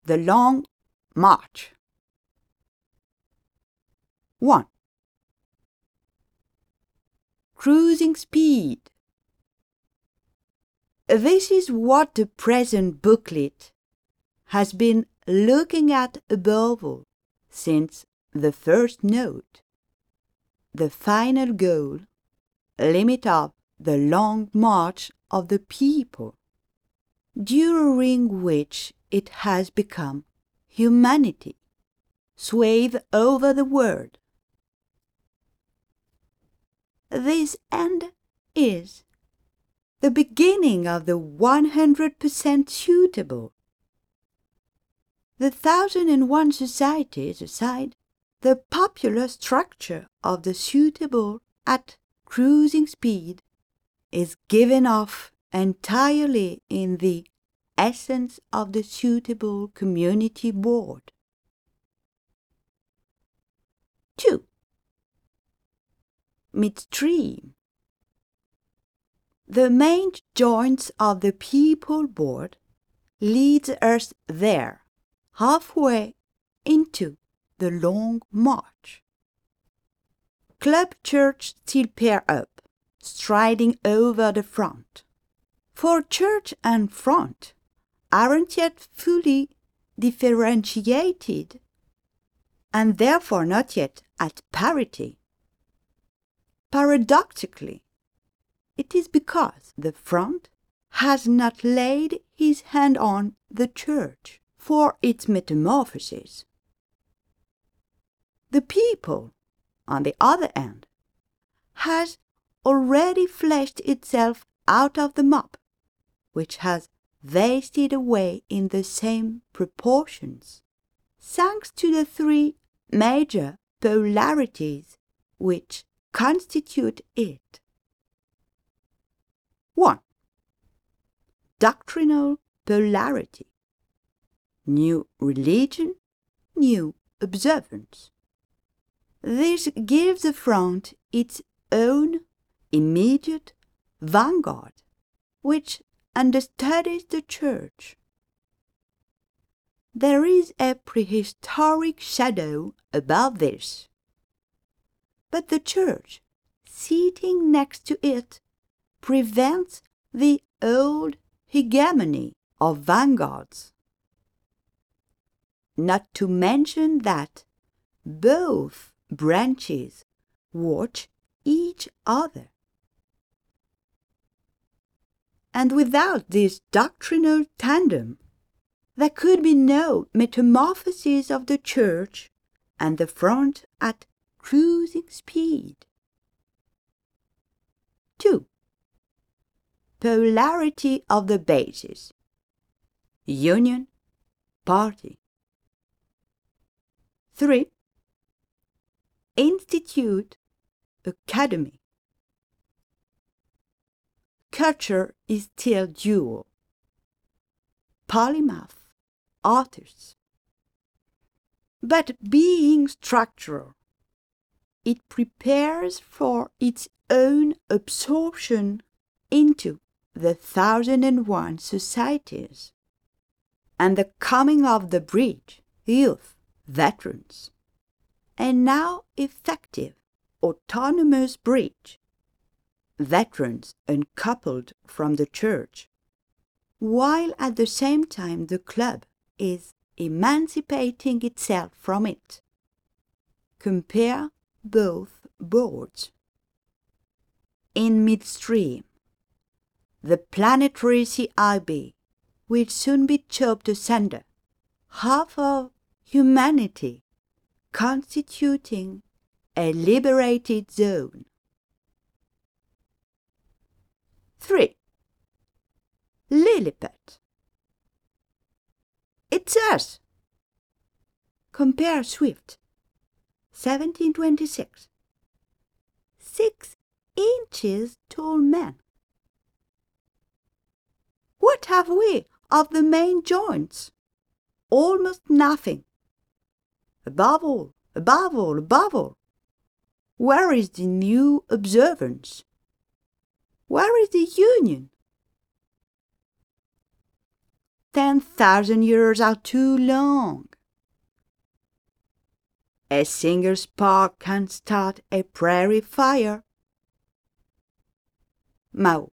the Long March. 1. Cruising speed. This is what the present booklet has been looking at above all since the first note. The final goal, limit of the long march of the people, during which it has become humanity, swathed over the world. This end is the beginning of the 100% suitable. The 1001 Societies aside, the popular structure of the suitable at cruising speed is given off entirely in the essence of the suitable community board. 2. Midstream. The main joints of the people board leads us there, halfway into the long march. Club church still pair up, striding over the front. For church and front aren't yet fully differentiated, and therefore not yet at parity. Paradoxically, it is because the front has not laid his hand on the church for its metamorphosis. The people, on the other hand, has already fleshed itself out of the mob, which has wasted away in the same proportions, thanks to the three major polarities which constitute it. 1. Doctrinal polarity. New religion, new observance. This gives the front its own immediate vanguard, which understudies the church. There is a prehistoric shadow above this, but the church, sitting next to it, prevents the old hegemony of vanguards. Not to mention that both branches watch each other. And without this doctrinal tandem, there could be no metamorphosis of the church and the front at cruising speed. 2. Polarity of the basis. Union, party. 3. Institute, academy. Culture is still dual. Polymath, artists. But being structural, it prepares for its own absorption into the 1001 Societies, and the coming of the bridge, youth, veterans, a now effective autonomous bridge, veterans uncoupled from the church, while at the same time the club is emancipating itself from it. Compare both boards. In midstream, the planetary CIB will soon be chopped asunder, half of humanity constituting a liberated zone. 3. Lilliput. It's us. Compare Swift, 1726. 6 inches tall man. What have we of the main joints? Almost nothing. Above all, where is the new observance? Where is the union? 10,000 years are too long. A single spark can start a prairie fire. Mao.